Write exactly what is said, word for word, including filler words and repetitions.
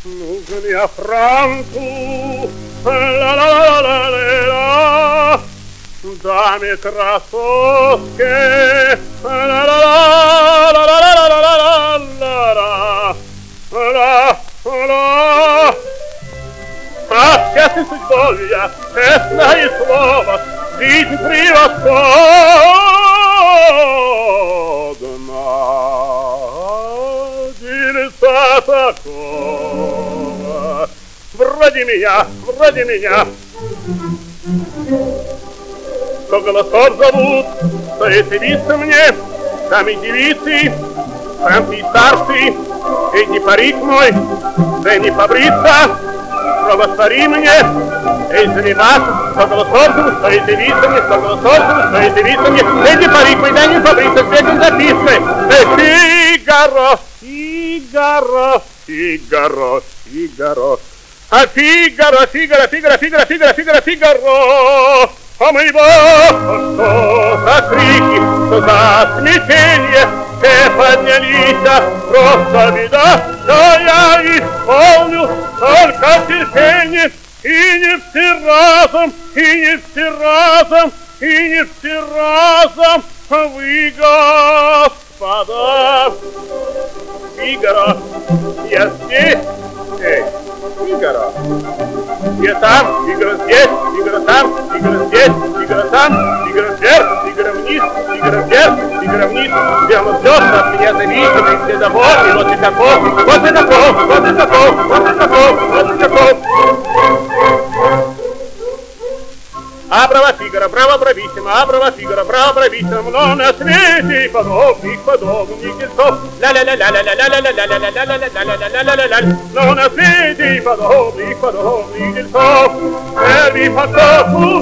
Нужен я Франку, ла-ла-ла-ла-ла-ла, даме красотке, ла-ла-ла-ла-ла-ла-ла-ла-ла. А счастье судьбой я, честное слово, жизнь превосходна. Дельца такого, вроде меня, вроде меня. Кто голосов зовут, то это видится мне, там и девицы, там и старцы, и не парик мой, да не побриться. Благослови мне, эй, заниматься, кто голосов зовут, то это видится мне, кто голосов зовут, то это видится мне, эй, не парик мой, да не побриться, с этим запиской. Эй, Фигаро, Фигаро, Фигаро, Фигаро. А Фигаро, Фигаро, Фигаро, Фигаро, Фигаро, Фигаро, Фигаро. А моего, что за крики, что за смятение, все поднялись, просто беда, что я исполню только терпение, и не все разом, и не все разом, и не все разом, вы, господа. Фигаро, я здесь, эй, Фигаро. Я там, Фигаро здесь, Фигаро там, Фигаро здесь, Фигаро там, Фигаро вверх, Фигаро вниз, Фигаро вверх, Фигаро вниз. Дело все, что от меня зависит, и все довольны, вот и таков, вот и таков, вот и таков, вот и таков, вот и таков. А браво, Фигаро, браво, брависсимо, а браво, Фигаро, браво, брависсимо, но на свете подобных, подобных дельцов. Ля-ля-ля-ля-ля-ля-ля-ля-ля-ля-ля-ля-ля-ля-ля-ля-ля-ля-ля. Но на свете подобных, подобных дельцов. Первый потоку